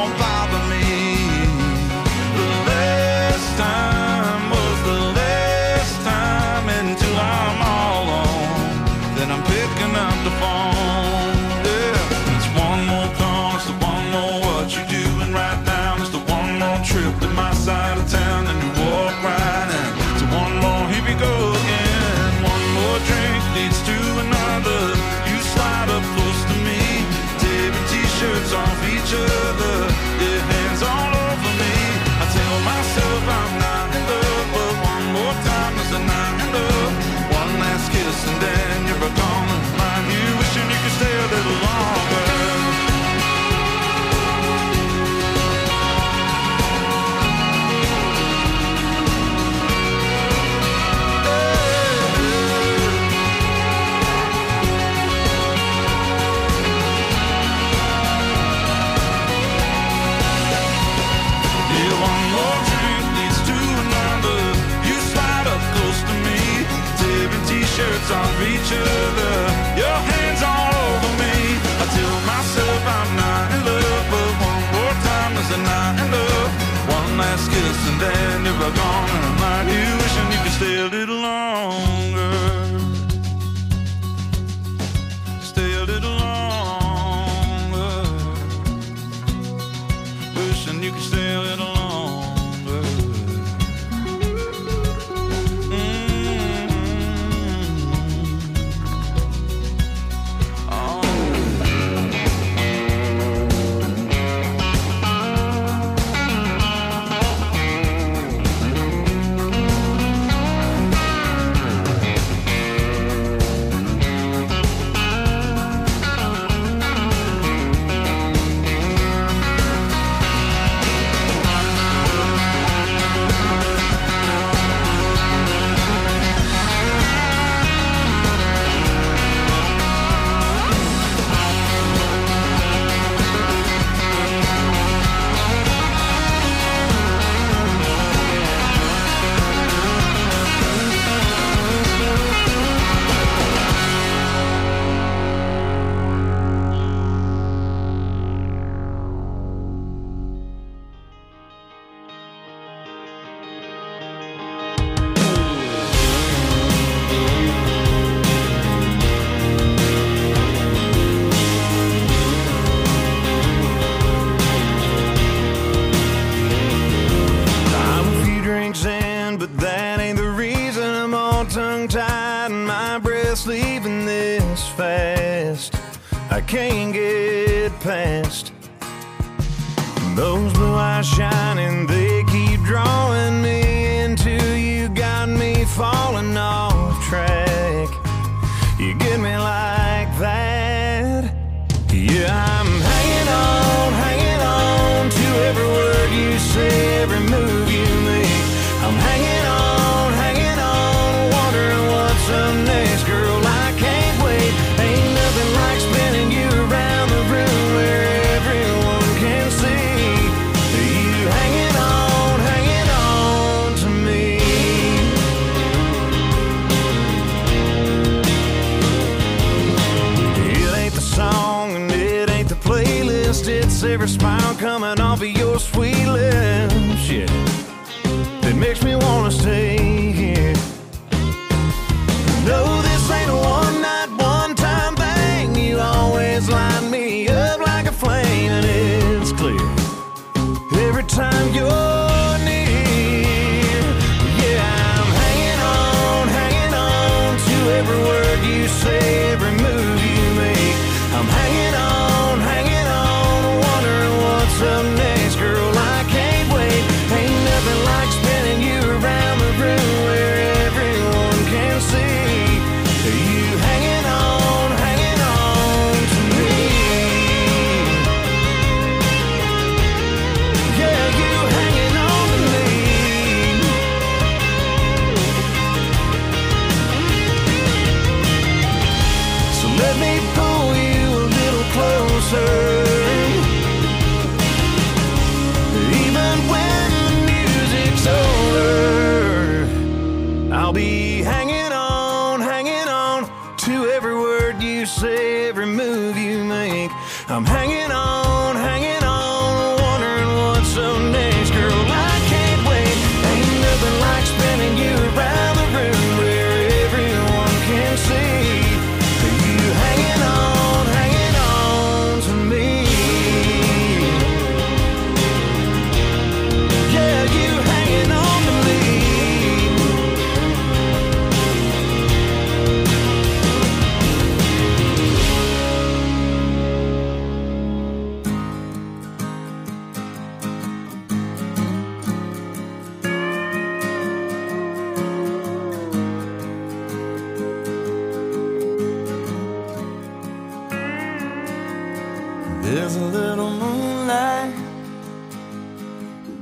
don't bother me. The last time was the last time until I'm all alone. Then I'm picking up the phone. Yeah, it's one more call, it's the one more what you doing right now. It's the one more trip to my side of town, and you walk right in. So one more, here we go again. One more drink leads to another. You slide up close to me, tearing t-shirts off each other. Your hands all over me. I tell myself I'm not in love, but one more time is a not in love. One last kiss and then you're gone. Mind you wishing you could stay a little longer. T-shirts off each other, your hands all over me. I tell myself I'm not in love, but one more time is a not in love. One last kiss and then you're gone, and I'm like you wishing you could stay a little longer. Stay a little longer. Wishing you could stay a little longer. Leaving this fast, I can't get past those blue eyes shining. They keep drawing me into you, got me falling off track. You get me like that. Yeah, I'm hanging on to every word you say, every move you make. I'm hanging on, wondering what's up next. Girl, I can't wait. Ain't nothing like spinning you around the room where everyone can see you hanging on to me. It ain't the song and it ain't the playlist, it's every smile coming off of your sweet lips, yeah, that makes me wanna stay here. No, this ain't a one-night, one-time thing. You always light me up like a flame, and it's clear every time you're near. Yeah, I'm hanging on to every word you say, every move you make. I'm hanging on, wondering what's up next. Girl, I can't wait. Ain't nothing like spinning you around the room where everyone can see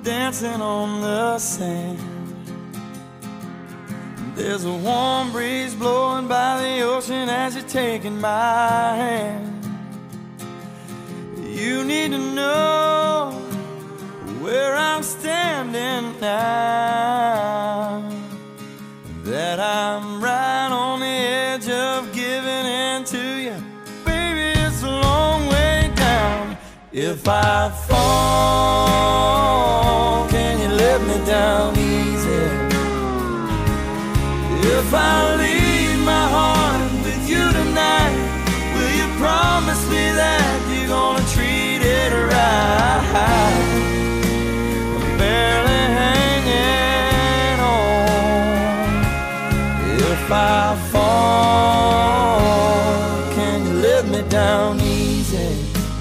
dancing on the sand. There's a warm breeze blowing by the ocean as you're taking my hand. You need to know where I'm standing now, that I'm right on the edge of giving in to you. Baby, it's a long way down. If I fall, can you let me down easy? If I leave my heart with you tonight, will you promise me that you're gonna treat it right? I'm barely hanging on. If I fall, can you let me down easy?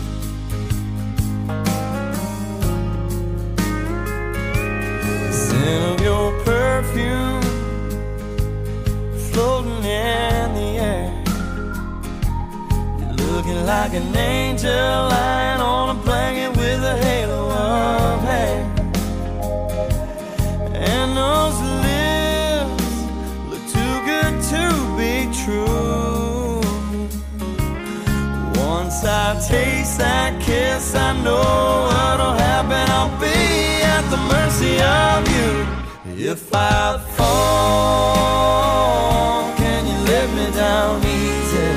The scent of your perfume floating in the air. You're looking like an angel lying on a blanket with a halo of hair. And those lips look too good to be true. Once I taste that kiss, I know what'll happen. I'll be at the mercy of you. If I fall, can you let me down easy?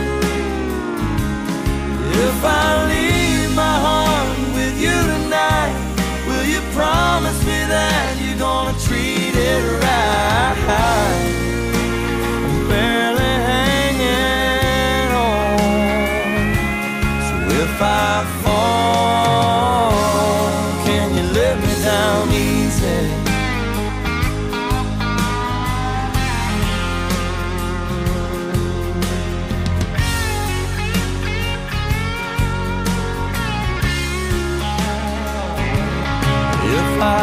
If I leave my heart with you tonight, will you promise me that you're gonna treat it right? I'm barely hanging on. So if I fall, can you let me down easy? If I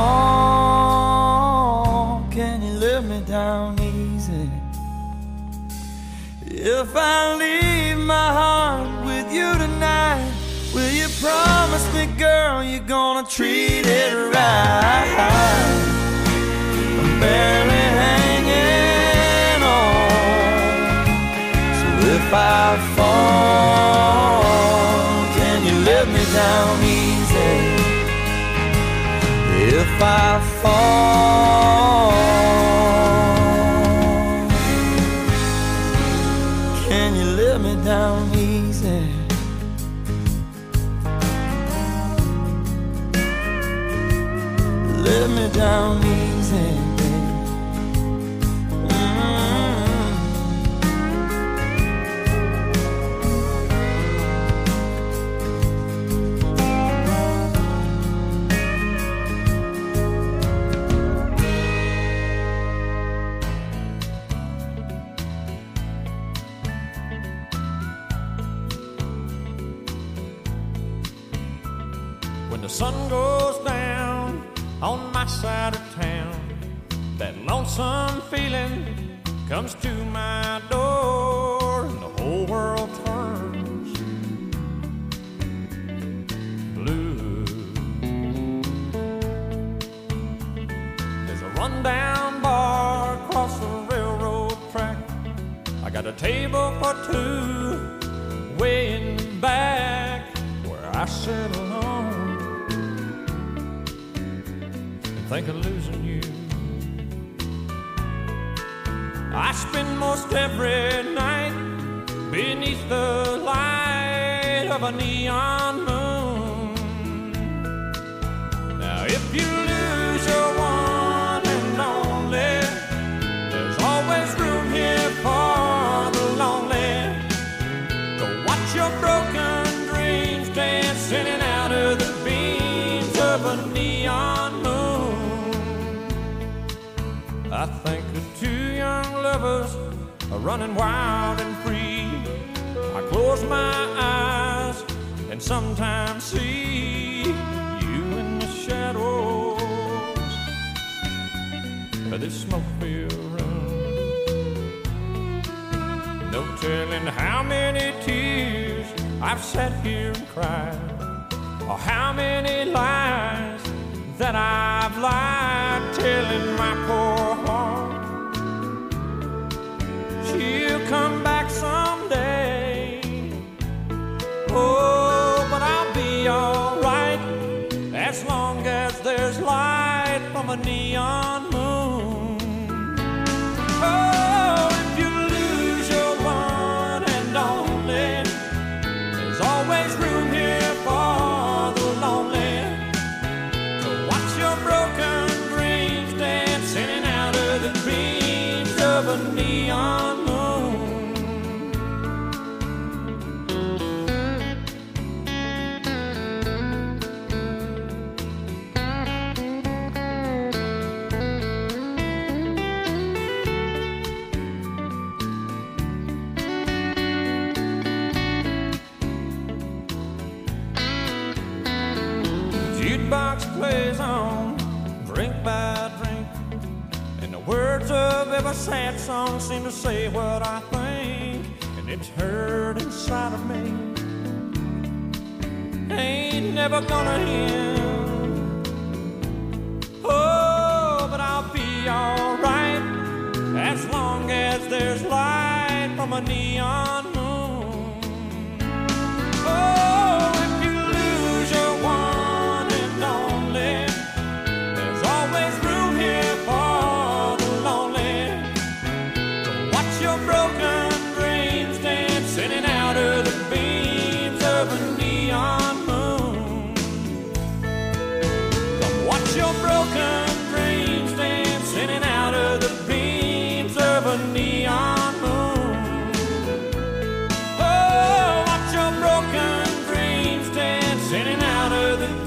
fall, can you let me down easy? If I leave my heart with you tonight, will you promise me, girl, you're gonna treat it right? I'm barely hanging on. So if I fall, can you let me down easy? If I fall, can you let me down easy? Let me down easy, baby. When the sun goes down on my side of town, that lonesome feeling comes to my door, and the whole world turns blue. There's a rundown bar across the railroad track. I got a table for two way in the back where I sit alone and think of losing you. I spend most every night beneath the light of a neon moon. Now if you lose your one and only, there's always room here for the lonely. Go watch your broken dreams dance in and out of the beams of a neon moon. I think of two young lovers are running wild and free. I close my eyes and sometimes see you in the shadows of this smoke-filled room. No telling how many tears I've sat here and cried, or how many lies that I've lied, telling my poor heart she'll come back someday. Oh, but I'll be alright as long as there's light from a neon moon. Oh, if you lose your one and only, there's always room here for the lonely to watch your broken dreams dancing out of the beams of a neon moon. Jukebox plays on, drink by drink, and the words of every sad song seem to say what I think, and it's hurt inside of me. Ain't never gonna end. Oh, but I'll be alright as long as there's light from a neon moon. Oh, if you lose your one and only, there's always room here for the lonely to watch your broken dreams dancing in and out of the beams of a neon moon. Come watch your broken dreams dancing in and out of the beams of a neon moon. Oh, watch your broken dreams dancing in and out of the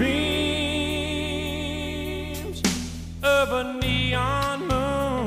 beams of a neon moon.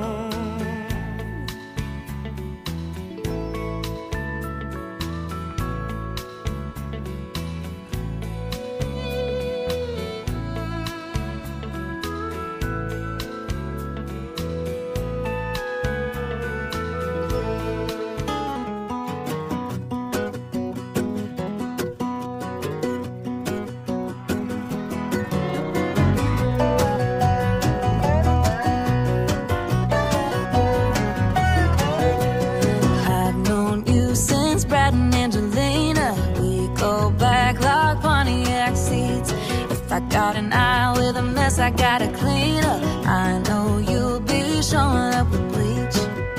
I've known you since Brad and Angelina. We go back like Pontiac seats. If I got an eye with a mess, I gotta clean up. I know you'll be showing up with bleach.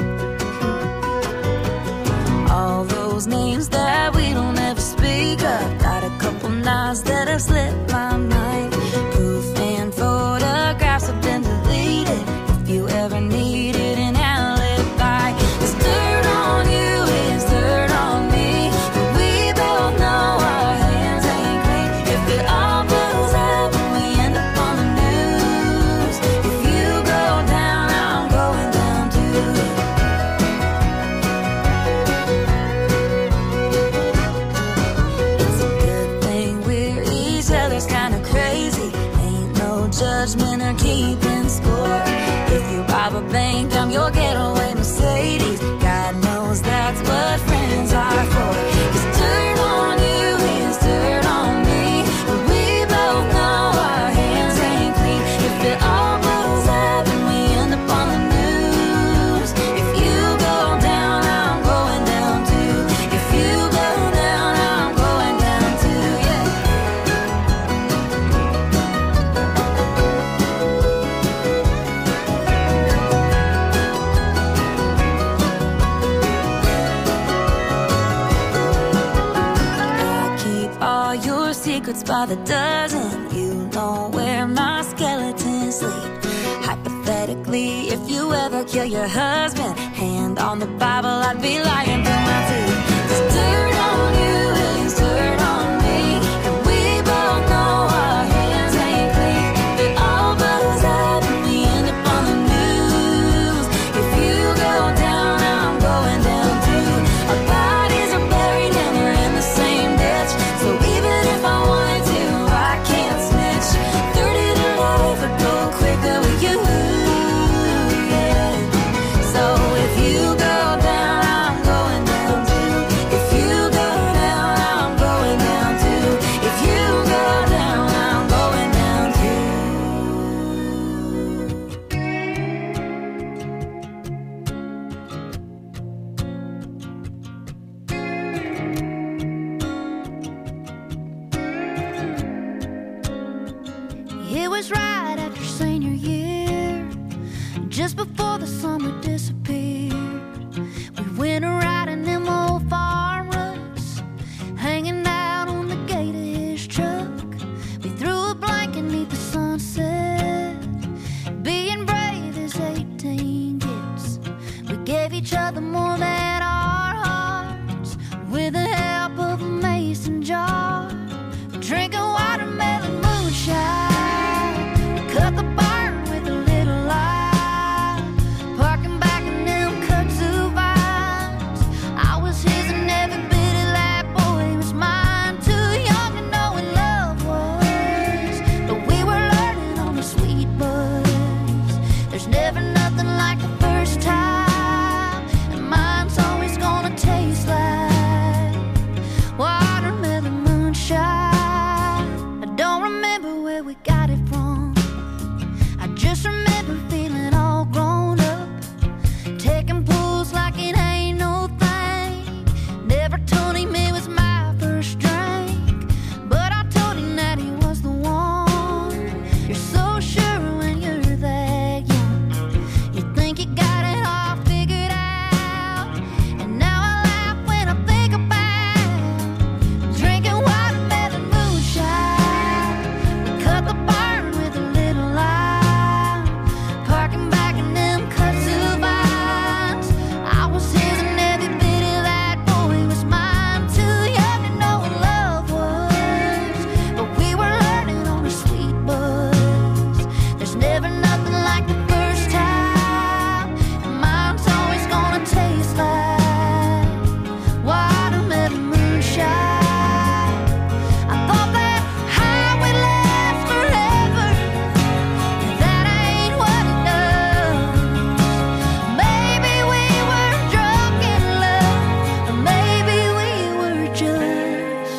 All those names that we don't ever speak of. Got a couple knives that have slipped my mind. Proof and photographs have been deleted. If you ever needed an alibi, it's dirt on you, it's dirt on me. But we both know our hands ain't clean. If it all blows up and we end up on the news, if you go down, I'm going down too. It's a good thing we're each other's kind of crazy. Ain't no judgment or keeping score. If you rob a bank, I'm your getaway Mercedes. God knows that's what friends are for. It's dirt on you, it's dirt on me. But we both know our hands ain't clean. If it all blows up and we end up on the news, if you go down, I'm going down too. If you go down, I'm going down too, yeah. I keep all your secrets by the dozen. You know where my skeletons sleep. Hypothetically, if you ever kill your husband, hand on the Bible, I'd be lying through my teeth. It's dirt on you, it's dirt on me. And we both know our hands ain't clean. If it all blows up and we end up on the news, if you go down, I'm going down too. Our bodies are buried and we're in the same ditch. So even if I wanted to, I can't snitch. 30 to life would go quicker with you, yeah. So if you go down, I'm going down too. It was right after senior year, just before the summer disappeared. We went riding them old farm roads, hanging out on the gate of his truck. We threw a blanket beneath the sunset, being brave as 18 gets. We gave each other more than our hearts, with the help of a mason jar, drinking watermelon moonshine. Cut the barn with a little light, parking back in them kudzu vines. I was his and every bit of that boy was mine. Too young to know what love was, but we were learning on the sweet buzz. There's never nothing like the first time, and mine's always gonna taste like watermelon moonshine. I don't remember where we got it from, I just remember feeling all grown up, taking pulls like it ain't no thing. Never told him it was my first drink, but I told him that he was the one. You're so sure when you're that young, you think you got it all figured out. And now I laugh when I think about drinking watermelon moonshine. We cut the barn with a little light, parking back in them kudzu vines. I was his and every bit of that boy was mine. Too young to know what love was, but we were learning on a sweet buzz. There's never nothing like the first time, and mine's always gonna taste like watermelon moonshine. I thought that high would last forever, that ain't what it does. Maybe we were drunk in love, or maybe we were just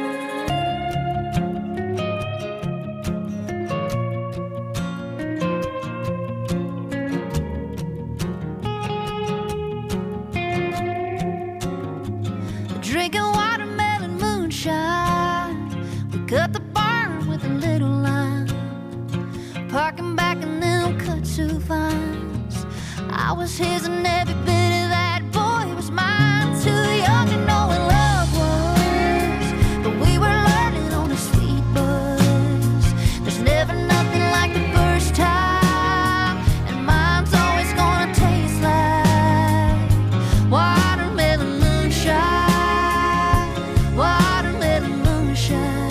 drinking watermelon moonshine. We cut the barn with a little line, parking back in them kudzu vines. I was his and every bit of that boy was mine. Too young to know what love was, but we were learning on a sweet buzz. There's never nothing like the first time, and mine's always gonna taste like watermelon moonshine. Watermelon moonshine.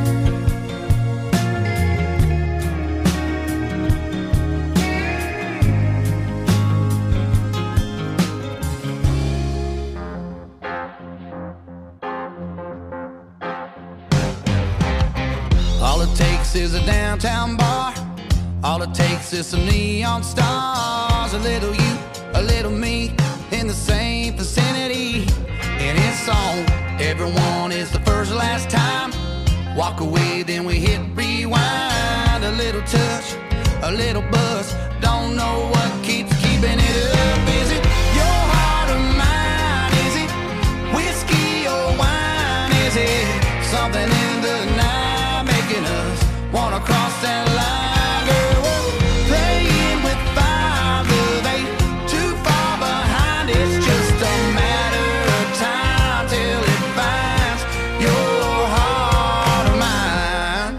All it takes is a downtown bar, all it takes is some neon stars. A little you, a little me, in the same vicinity. And it's on, everyone is the first last time. Walk away, then we hit rewind. A little touch, a little buzz, don't know what keeps keeping it up. Is it your heart or mine? Is it whiskey or wine? Is it something in the night making us wanna cross that line? Girl, we're playing with fire, but they too far behind. It's just a matter of time till it finds your heart or mine.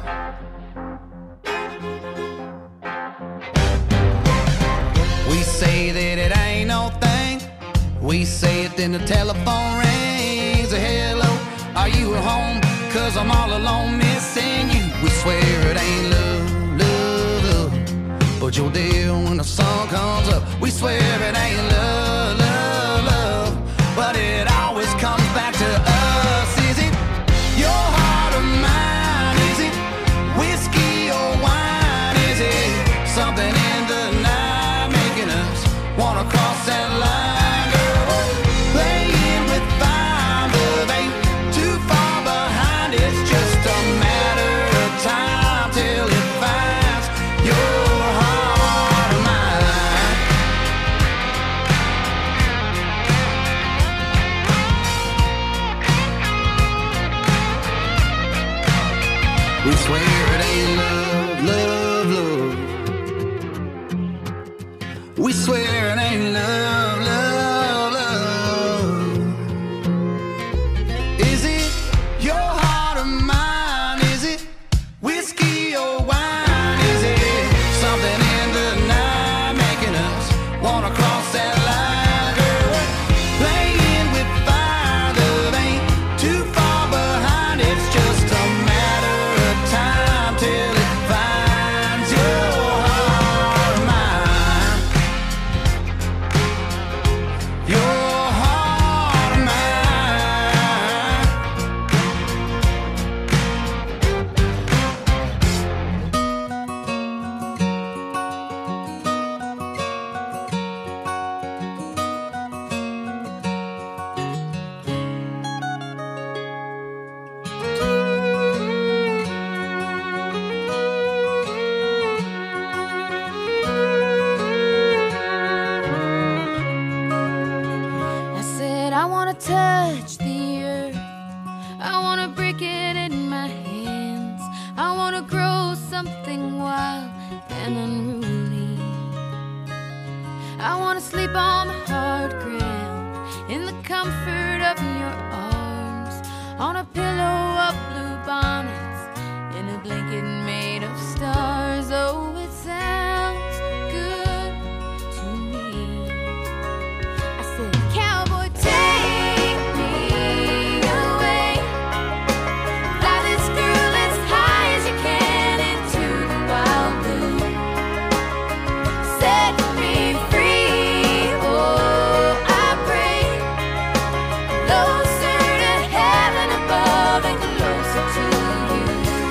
We say that it ain't no thing, we say it then the telephone rings. A hello, are you at home? 'Cause I'm all alone missing you. We swear it ain't love, love, love, but you're there when the sun comes up. We swear it ain't love, love, love, but it always comes back to us. Is it your heart or mine? Is it whiskey or wine? Is it something in the night making us wanna cross that line? Girl, we're playing with fire, but they too far behind. It's just a matter of time till it finds your heart or mine. something wild and unruly. I wanna sleep on the hard ground in the comfort of your arms, on a pillow of blue bonnets, in a blanket made of stars. Oh, it sounds good to me. I said, cowboy, take me away. Fly this girl as high as you can into the wild blue. Set me free, oh, I pray. Closer to heaven above and closer to you.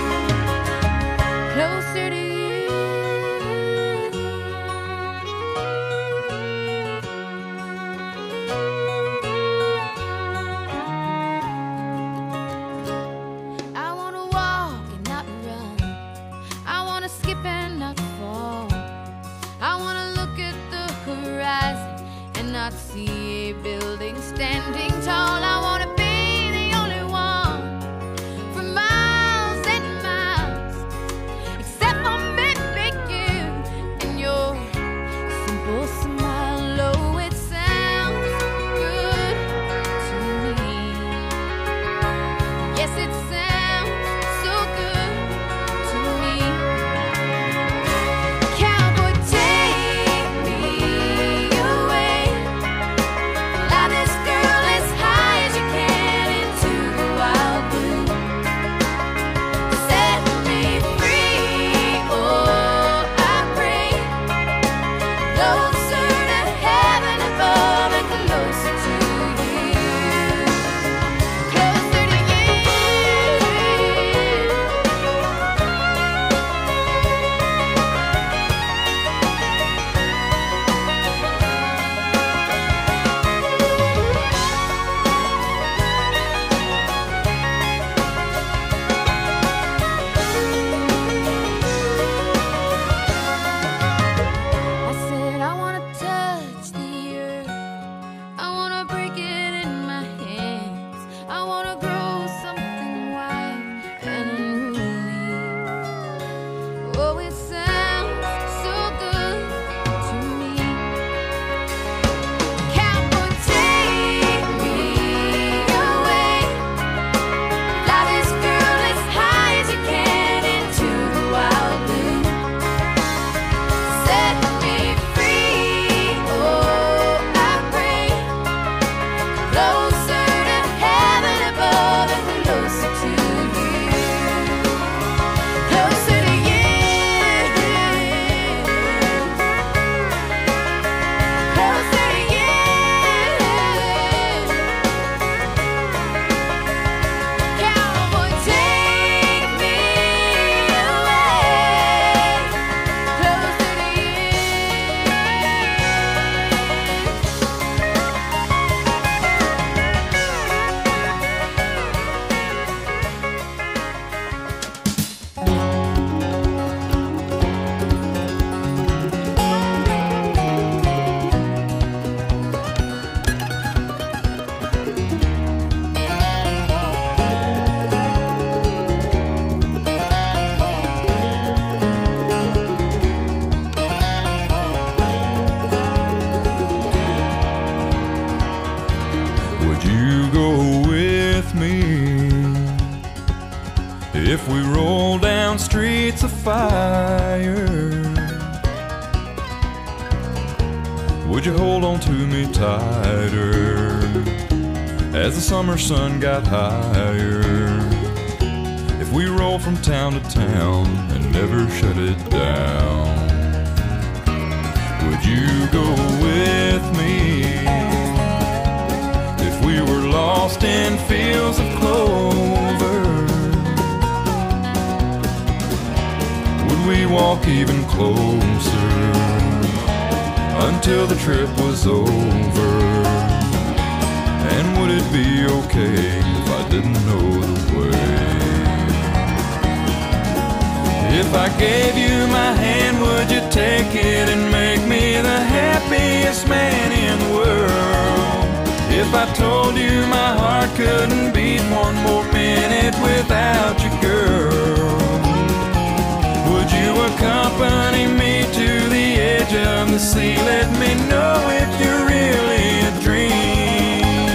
Closer to you. I wanna walk and not run. I wanna skip and not fall. I wanna look at the horizon and not see a building standing tall. I wanna be the only one for miles and miles, except for maybe you and your simple smile. Oh, it sounds good to me. Yes, it sounds so good to me. Cowboy, take me away. Fly this girl as high as you can into the wild blue. Set me free, oh, I pray. Closer to heaven above and closer to you. Closer to you. I said I wanna touch the earth. I wanna break it in my hands. I wanna grow something wild and unruly. Oh, it sounds so good to me. Cowboy, take me away. Fly this girl as high as you can into the wild blue. Set me free, oh, I pray. Closer to heaven above and closer to you. Closer to you. Closer to you. Cowboy, take me away. Closer to you. Would you go with me if we roll down streets of fire? Would you hold on to me tighter as the summer sun got higher? If we roll from town to town and never shut it down, would you go with me? If we were lost in fields of clover, would we walk even closer until the trip was over? And would it be okay if I didn't know the way? If I gave you my hand, would you take it and make me the happiest man in the world? If I told you my heart couldn't beat one more minute without you, girl, would you accompany me to the edge of the sea? Let me know if you're really a dream.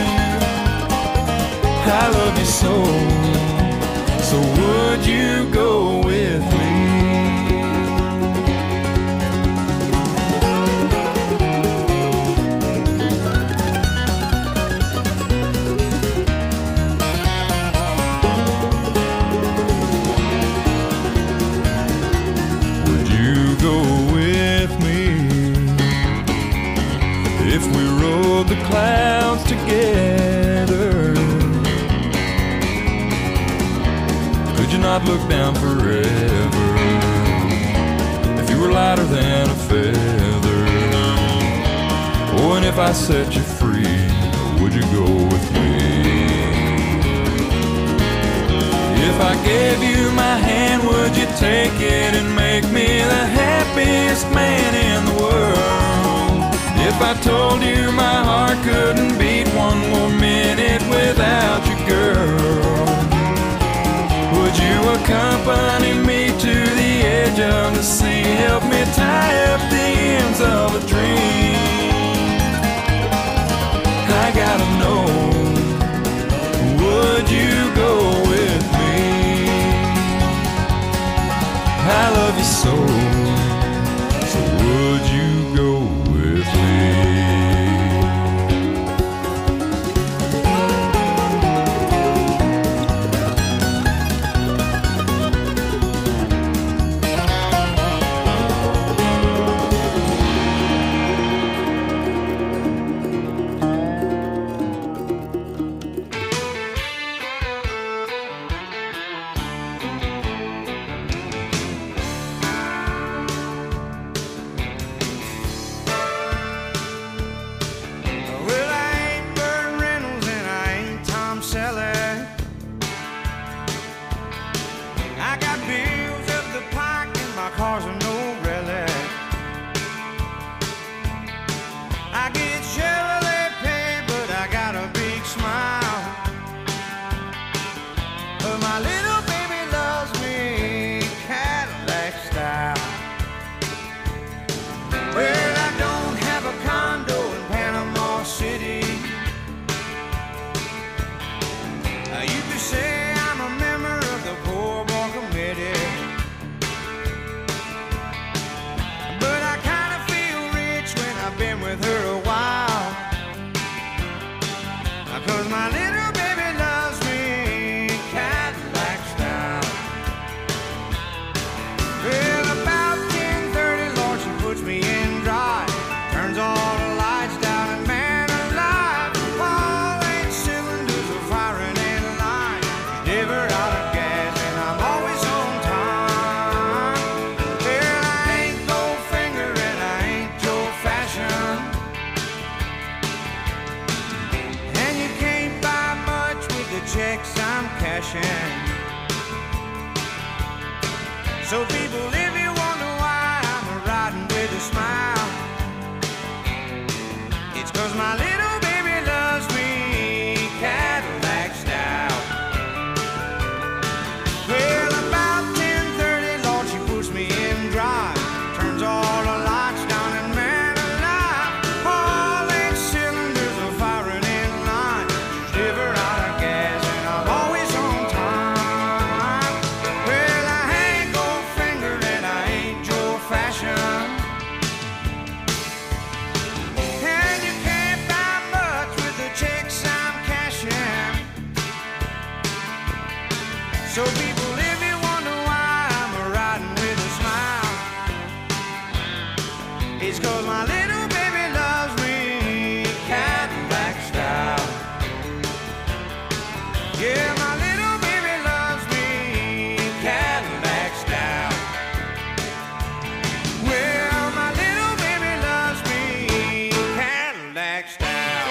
I love you so, so would you go with me? The clouds together, could you not look down forever? If you were lighter than a feather, oh, and if I set you free, would you go with me? If I gave you my hand, would you take it and make me the happiest man in the world? If I told you my heart couldn't beat one more minute without you, girl, would you accompany me to the edge of the sea? Help me tie up the ends of a dream. I gotta know, would you go with me? I love you so, so would you go with me? So people, if you wonder why I'm riding with a smile, it's 'cause my little baby loves me Cadillac style. Well, about 10:30, Lord, she puts me in drive, turns all the lights down and man alive, all 8 cylinders are firing in line. She's never out of gas and I'm always on time. Well, I ain't Goldfinger and I ain't Joe Fashion, and you can't buy much with the checks I'm cashing. So people, if you wonder why I'm riding with a smile, it's 'cause my little baby loves me Cadillac style. Yeah, my little baby loves me Cadillac style. Well, my little baby loves me Cadillac style.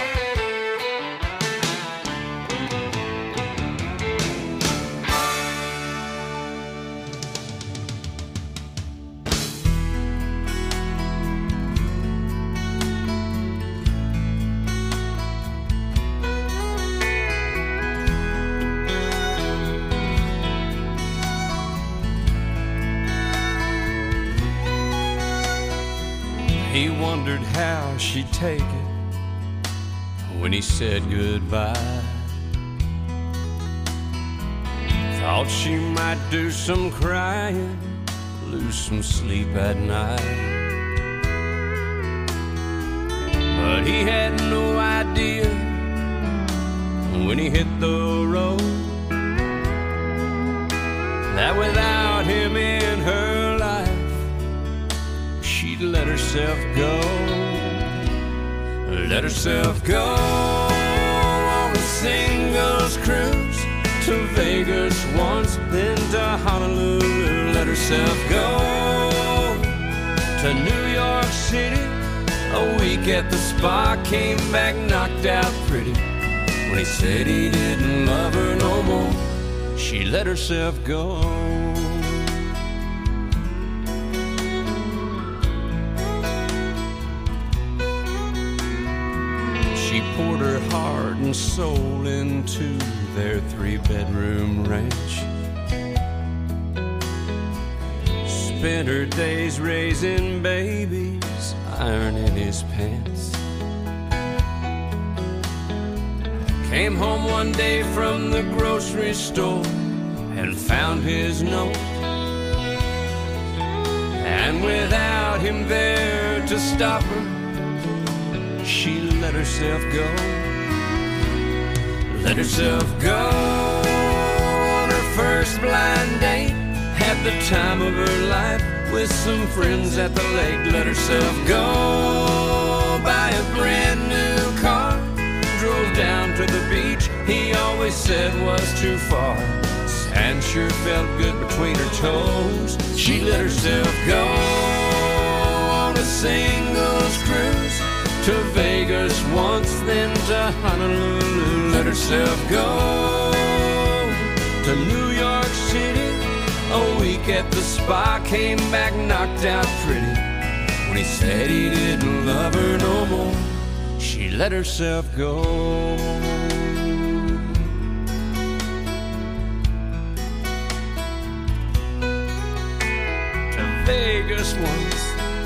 He wondered how she'd take it when he said goodbye. Thought she might do some crying, lose some sleep at night. But he had no idea when he hit the road that without him in her life, she'd let herself go. Let herself go on a singles cruise to Vegas once, then to Honolulu. Let herself go to New York City. A week at the spa, came back knocked out pretty. When he said he didn't love her no more, she let herself go. She poured her heart and soul into their 3-bedroom ranch. Spent her days raising babies, ironing his pants. Came home one day from the grocery store and found his note. And without him there to stop her, she let herself go. Let herself go on her first blind date. Had the time of her life with some friends at the lake. Let herself go buy a brand new car. Drove down to the beach he always said was too far. Sand sure felt good between her toes. She let herself go on a singles cruise to Vegas once, then to Honolulu. Let herself go to New York City. A week at the spa, came back knocked out pretty. When he said he didn't love her no more, she let herself go. To Vegas once,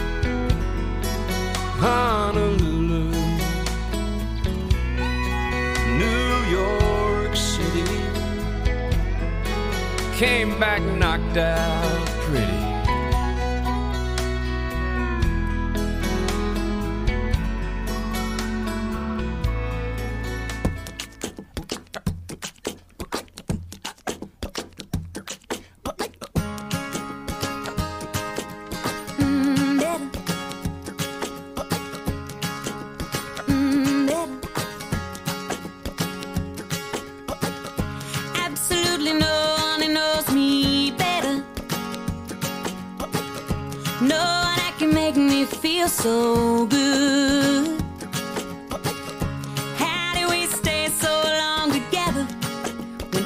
Honolulu, New York City. Came back knocked out pretty. Absolutely no one knows me better. No one that can make me feel so good. How do we stay so long together when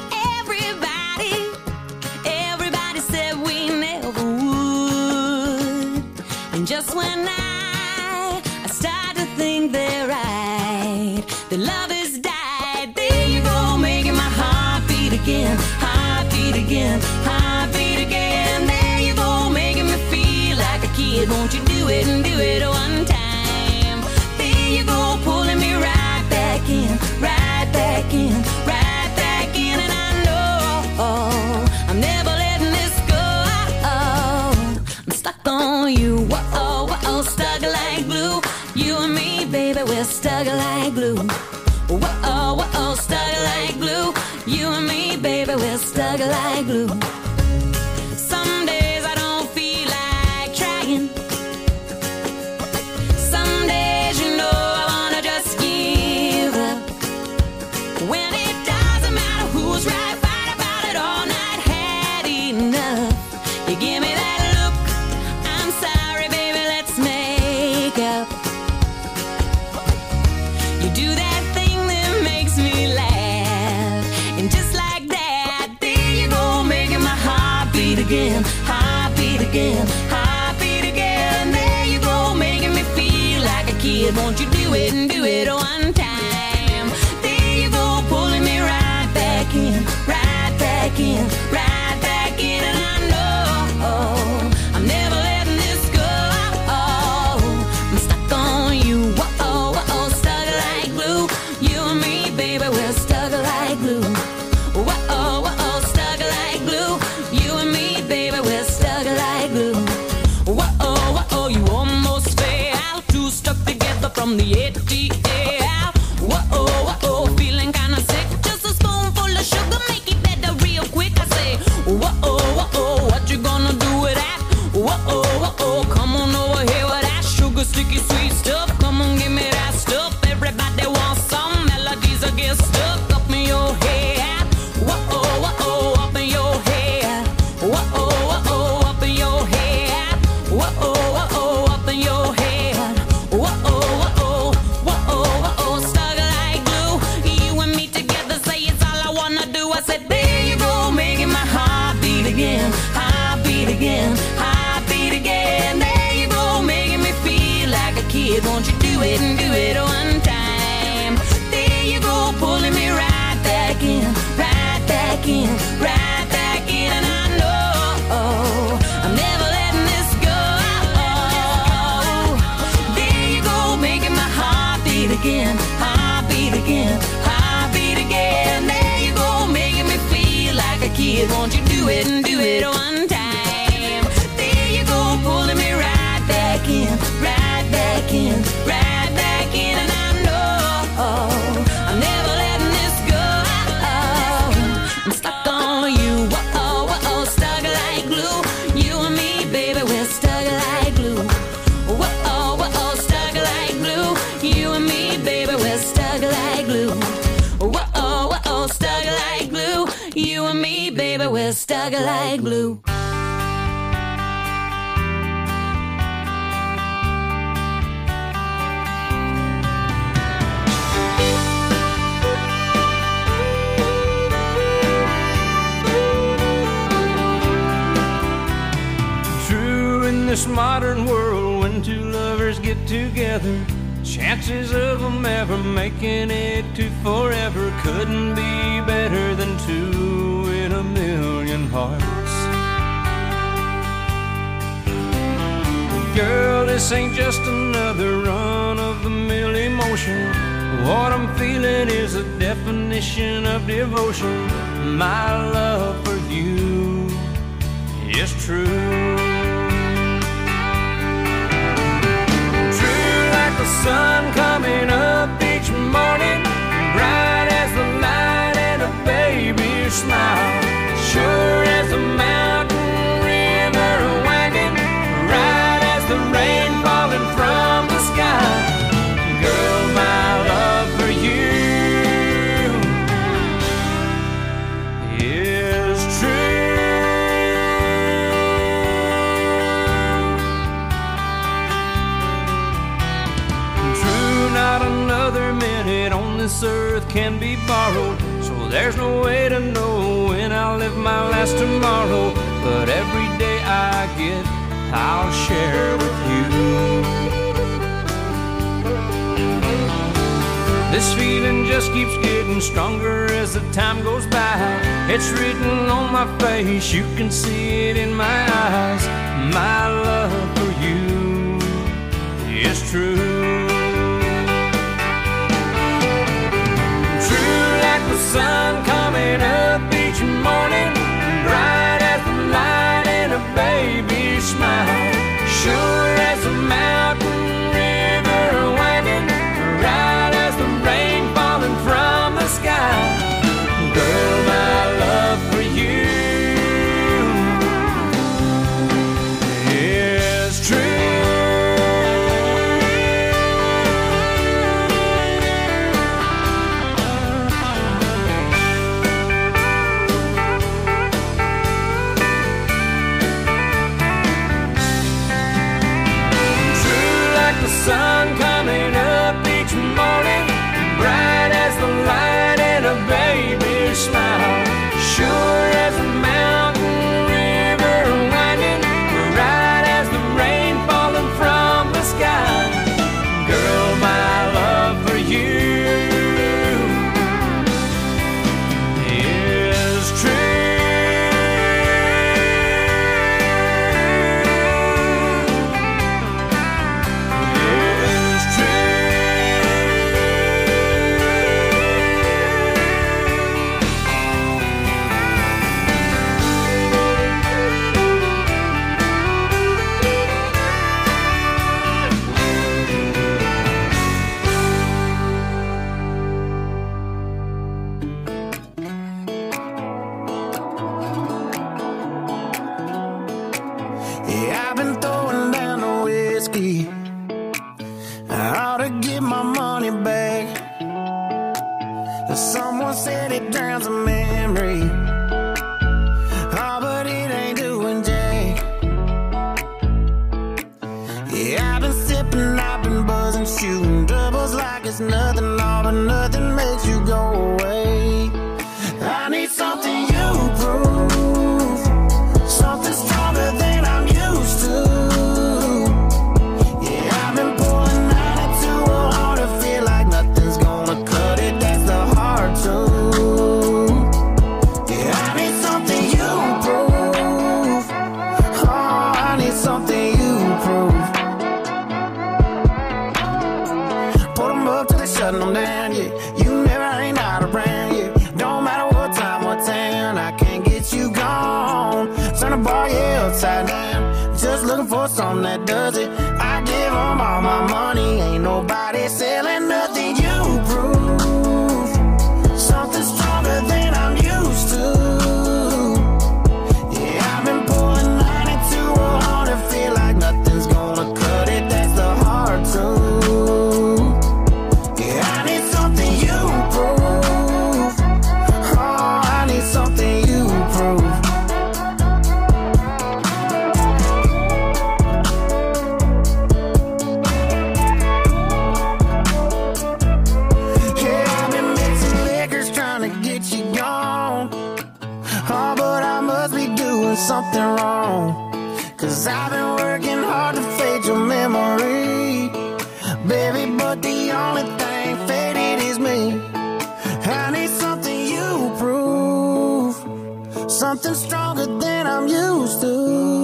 everybody said we never would? And just when I start to think they're right, the love has died. There you go, making my heart beat again, heart beat again, heart beat again. There you go, making me feel like a kid. Won't you do it and do it one time? There you go, pulling me right back in, right back in, right back in. And I know I'm never letting this go. I'm stuck on you, whoa, whoa, stuck like glue. You and me, baby, we're stuck like glue. Whoa, whoa, stuck like glue. You and me, baby, we're stuck like glue. Some days I don't feel like trying. Some days, you know, I wanna just give up. When it doesn't matter who's right, fight about it all night. Had enough. You give me that look. I'm sorry, baby, let's make up. You do that thing that makes me laugh. And just like that, there you go, making my heart beat again, heart beat again, heart beat again. There you go, making me feel like a kid. Won't you do it and do it one time? There you go, pulling me right back in, right back in, right back in. And I know I'm never letting this go. I'm sticky sweet stuff. Come on, give me that stuff. Everybody wants some melodies that get stuck up in your head. Whoa, up in your head. Whoa, up in your head. Whoa, up in your head. Whoa, stuck like glue. You and me together, say it's all I wanna do. I said, there you go, making my heart beat again. Heart beat again. Heart beat again. There you go, making me feel like a kid. Won't you do it and do it one time? There you go, pulling me right back in, right back in, right back in. And I know I'm never letting this go. There you go, making my heart beat again, heart beat again, heart beat again. There you go, making me feel like a kid. Won't you do it and do it one time? There you go, pulling me right back in, right back in, right back in. And I know I'm never letting this go. I'm stuck on you, stuck like glue. You and me, baby, we're stuck like glue. Stuck like glue. You and me, baby, we're stuck like glue. Stuck like glue. You and me, baby, we're stuck like glue. True, in this modern world, when two lovers get together, chances of them ever making it to forever couldn't be better than two in a million hearts. Girl, this ain't just another run-of-the-mill emotion. What I'm feeling is a definition of devotion. My love for you is true. The sun coming up each morning, bright as the light and a baby's smile, sure as a mountain river winding, right as the rain falling from the sky. Girl, my love for you is true. Not another minute on this earth can be borrowed, so there's no way to know when I'll live my last tomorrow. But every day I get, I'll share with you. This feeling just keeps getting stronger as the time goes by. It's written on my face, you can see it in my eyes. My love for you is true. The sun coming up each morning, bright as the light and a baby's smile, sure as a mountain river winding, right as the rain falling from the sky. Girl, my love for you is true. Sun coming up each morning, bright as the light and a baby's smile, sure as a mountain river winding, right as the rain falling from the sky. Girl, my love for you is true. Is shutting them down, yeah. You never ain't out around, yeah. Don't matter what time, what town, I can't get you gone. Turn the bar, yeah, upside down. Just looking for something that does it. I give them all my money, ain't nobody selling nothing. You prove something stronger than I'm used to. Yeah, I've been pulling 92 or 100, feel like nothing's gonna cut it. That's the hard truth. Yeah, I need something you prove. Oh, I need something you prove. Yeah, I've been mixing liquors trying to get you gone. Oh, but I must be doing something wrong. 'Cause I've been working hard to fade your memory, baby, but the only thing faded is me. I need something you prove, something stronger than I'm used to.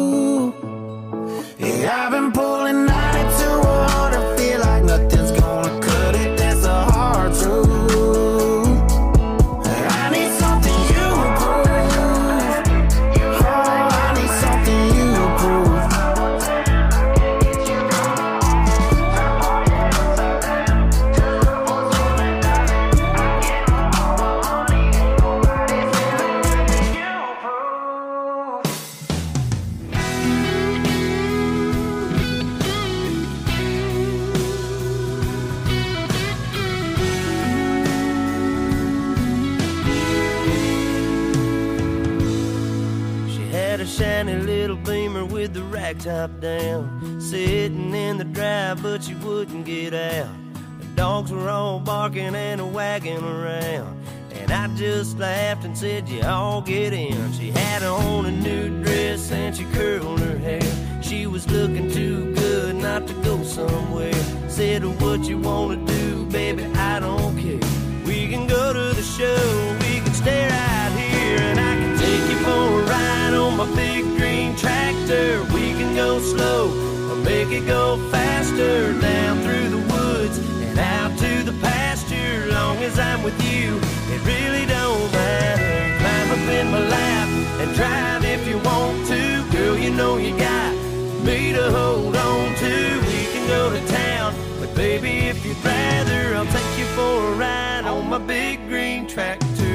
Yeah, I've been pulling 92 or 100, feel like nothing's gonna cut it. That's a hard truth. I need something you prove. Oh, I need something you prove. She had a shiny little Beamer with the rack top down, sitting in the drive, but she wouldn't get out. The dogs were all barking and a wagging around, and I just laughed and said, "You all get in." She had on a new dress and she curled her hair. She was looking too good not to go somewhere. Said, "What you wanna do, baby, I don't care. We can go to the show, we can stay right here, and I can take you for a ride on my big green tractor. We can go slow or make it go faster, down through the woods and out to the pasture. Long as I'm with you, it really don't matter. Climb up in my lap and drive if you want to. Girl, you know you got me to hold on to. We can go to town, but baby, if you'd rather, I'll take you for a ride on my big green tractor.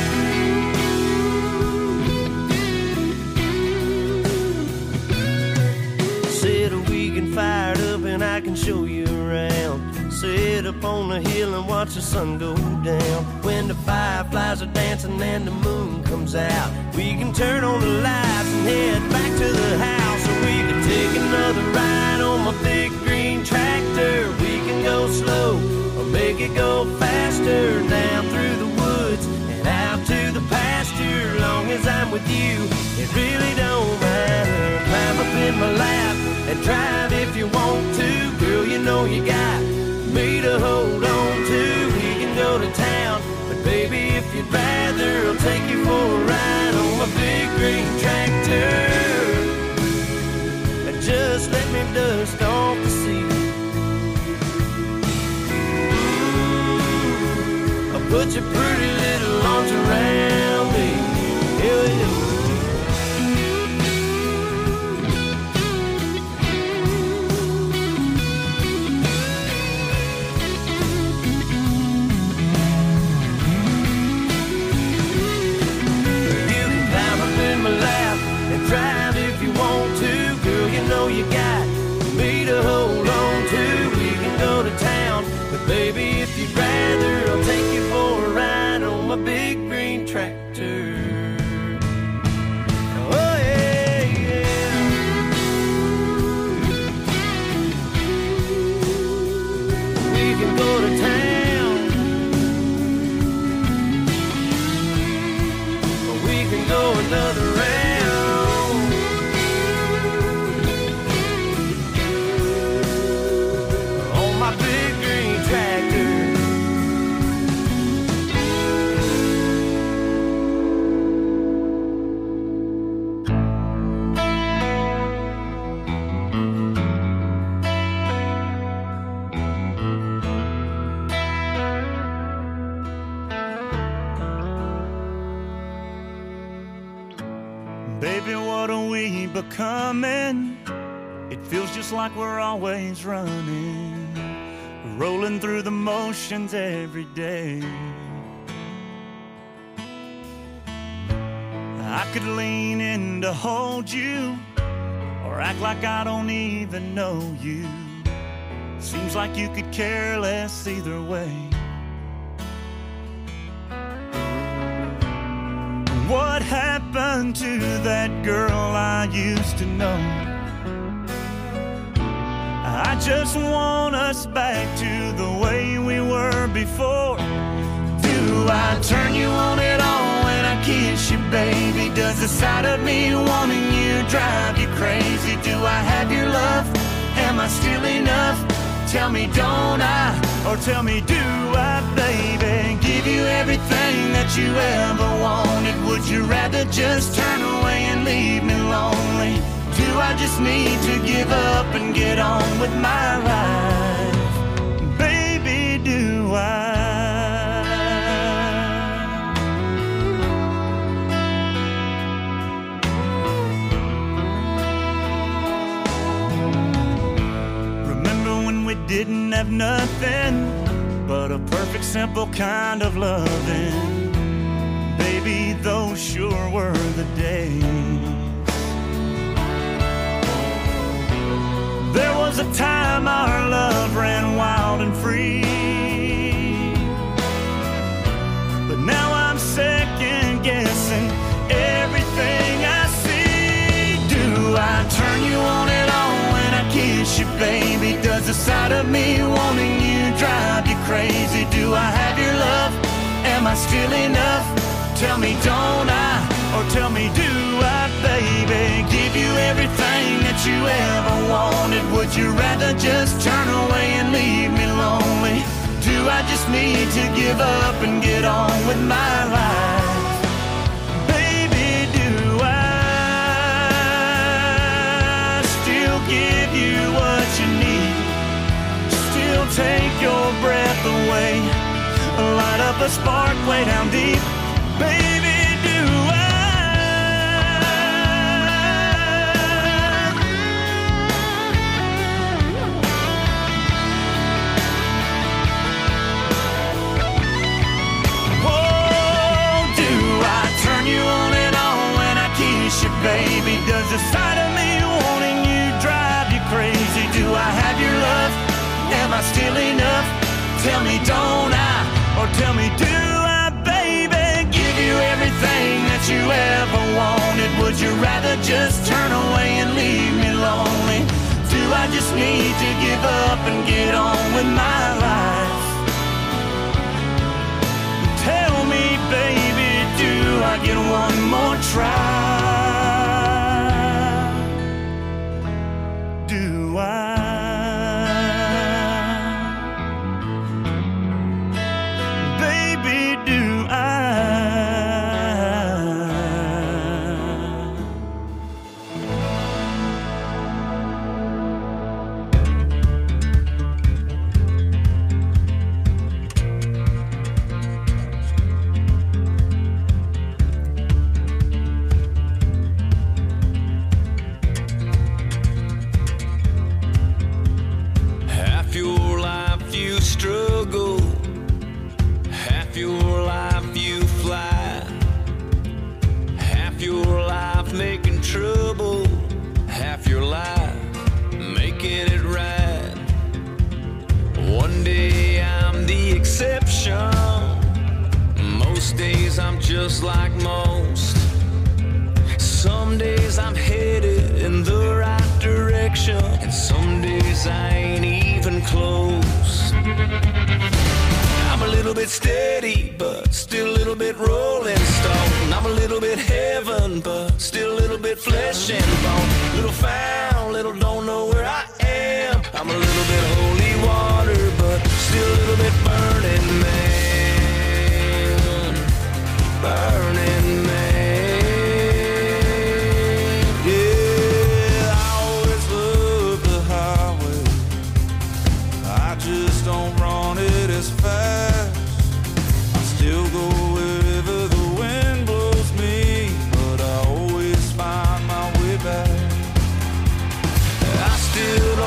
Said we can fire it up and I can show you around. Sit up on the hill and watch the sun go down. When the fireflies are dancing and the moon comes out, we can turn on the lights and head back to the house. Or we can take another ride on my big green tractor. We can go slow or make it go faster, down through the woods and out to the pasture. Long as I'm with you, it really don't matter. Climb up in my lap and drive if you want to. Girl, you know you got me to hold on to. We can go to town, but baby, if you'd rather, I'll take you for a ride on my big green tractor. And just let me dust off the seat. I'll put your pretty little arms around me. Yeah, yeah. Drive if you want to, girl, you know you got me to hold on to. We can go to town, but baby, if you'd rather, I'll take you for a ride on my big green tractor. Oh yeah, yeah. We can go to town, or we can go another round. coming. It feels just like we're always running, rolling through the motions every day. I could lean in to hold you, or act like I don't even know you. Seems like you could care less either way. What happened to that girl I used to know? I just want us back to the way we were before. Do I turn you on at all when I kiss you, baby? Does the sight of me wanting you drive you crazy? Do I have your love? Am I still enough? Tell me, don't I? Or tell me, do I, baby? Give you everything that you ever wanted. Would you rather just turn away and leave me lonely? Do I just need to give up and get on with my life? Baby, do I? Didn't have nothing but a perfect, simple kind of loving. Baby, those sure were the days. There was a time our love ran wild and free, but now I'm second guessing everything I see. Do I turn you on at all when I kiss you, baby? Does the sight of me wanting you drive you crazy? Do I have your love? Am I still enough? Tell me, don't I? Or tell me, do I, baby? Give you everything that you ever wanted. Would you rather just turn away and leave me lonely? Do I just need to give up and get on with my life? Baby, do I still give you what you need? Still take your breath away, light up a spark way down deep. Baby, do I? Oh, do I turn you on and on when I kiss you, baby? Does the sight of me wanting you drive you crazy? Do I have your love? Am I still enough? Tell me, don't I? Or tell me, do I, baby? Give you everything that you ever wanted. Would you rather just turn away and leave me lonely? Do I just need to give up and get on with my life? Tell me, baby, do I get one more try? Do I? Most days I'm just like most. Some days I'm headed in the right direction, and some days I ain't even close. I'm a little bit steady, but still a little bit rolling stone. I'm a little bit heaven, but still a little bit flesh and bone. Little found, little don't know where I am. I'm a little bit holy water, but still a little bit burning man. Burning man. Yeah, I always love the highway. I just don't run it as fast. I still go wherever the wind blows me, but I always find my way back.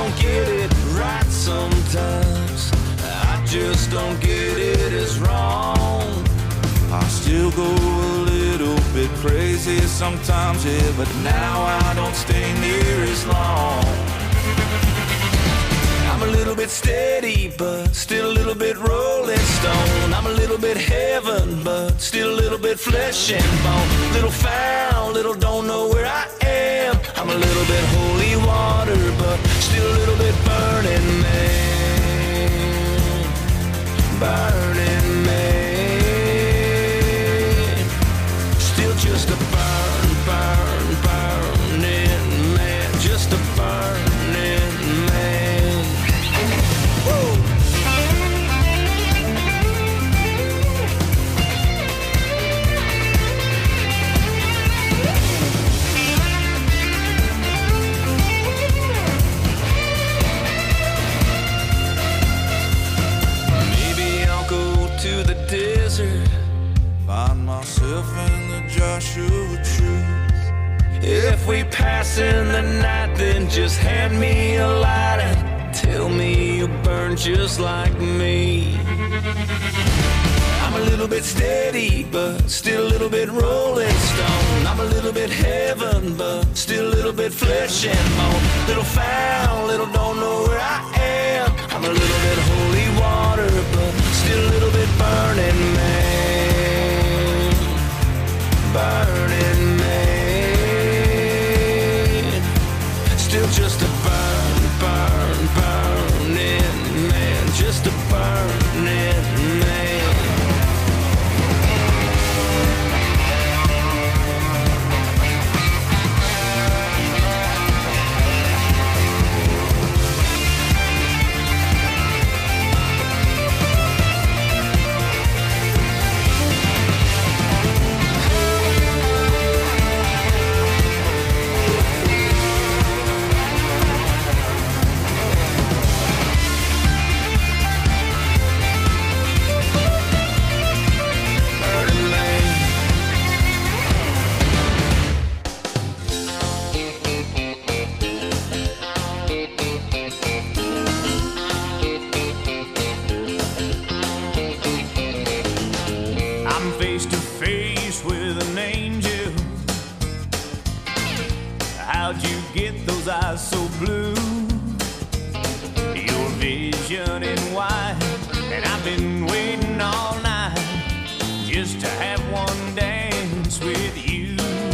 don't get it right sometimes. I just don't get it as wrong. I still go a little bit crazy sometimes, yeah, but now I don't stay near as long. I'm a little bit steady, but still a little bit rolling stone. I'm a little bit heaven, but still a little bit flesh and bone. Little foul, little don't know where I am. I'm a little bit holy water, but still a little bit burning man. Burning man. Still just a burning man. Just a burning man. Woo! Find myself in the Joshua tree. If we pass in the night, then just hand me a light and tell me you burn just like me. I'm a little bit steady, but still a little bit rolling stone. I'm a little bit heaven, but still a little bit flesh and bone. Little foul, little don't know where I am. I'm a little bit holy water, but still a little bit burning man. Burning man. Still just a burning man. Just a burning man. So blue, your vision in white, and I've been waiting all night just to have one dance with you.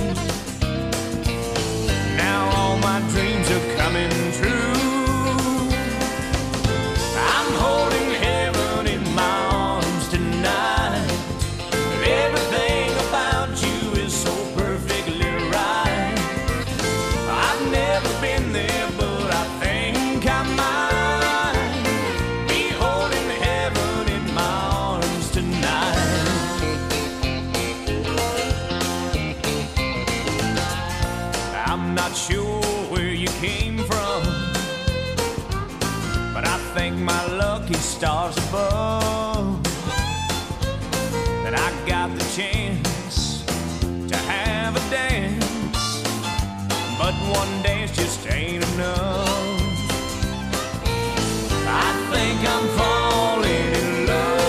Now all my dreams are coming true. I'm holding heaven in my arms tonight. Everything about you is so perfectly right. I've never been there, but I think I might be holding heaven in my arms tonight. I'm not sure where you came from, but I thank my lucky stars above that I got the chance to have a dance. But one dance just ain't enough. I think I'm falling in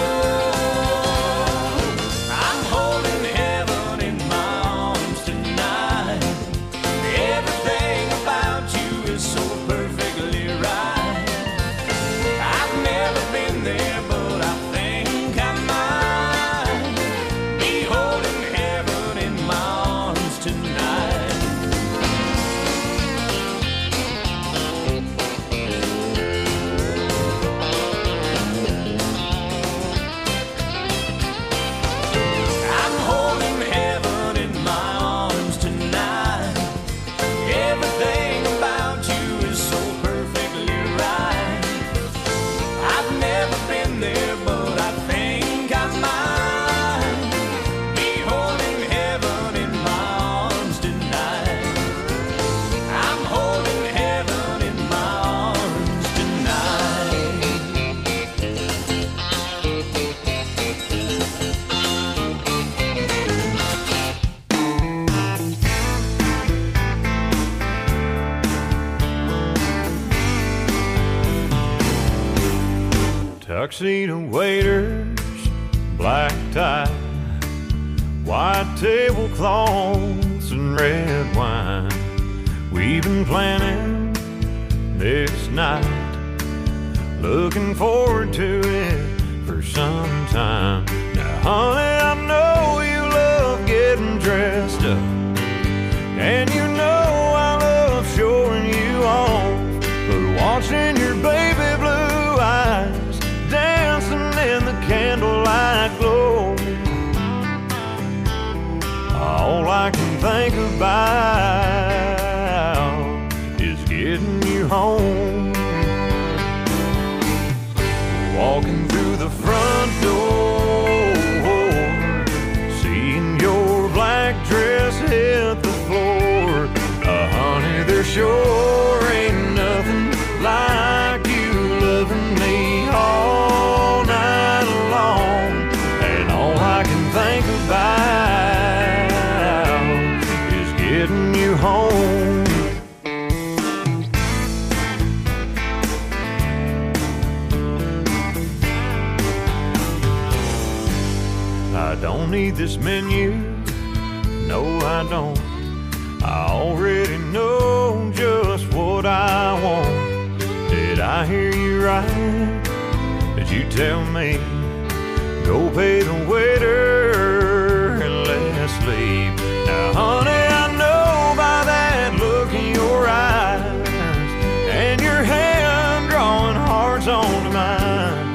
love. I'm holding heaven in my arms tonight. Everything about you is so perfectly right. I've never been there, but I think I might be holding heaven in my arms tonight. Tuxedo waiters, black tie, white tablecloths and red wine. We've been planning this night, looking forward to it for some time. Now, honey, I know you love getting dressed up, and you know I love showing you off. But watching your baby blue eyes dancing in the candlelight glow, all I can think about is getting you home. Walking through the front door, seeing your black dress hit the floor. Honey, there sure ain't nothing like you loving me all night long. And all I can think about is getting you home. I don't need this menu, no I don't. I already know just what I want. Did I hear you right? Did you tell me go pay the waiter and let's leave? Now honey, I know by that look in your eyes and your hand drawing hearts onto mine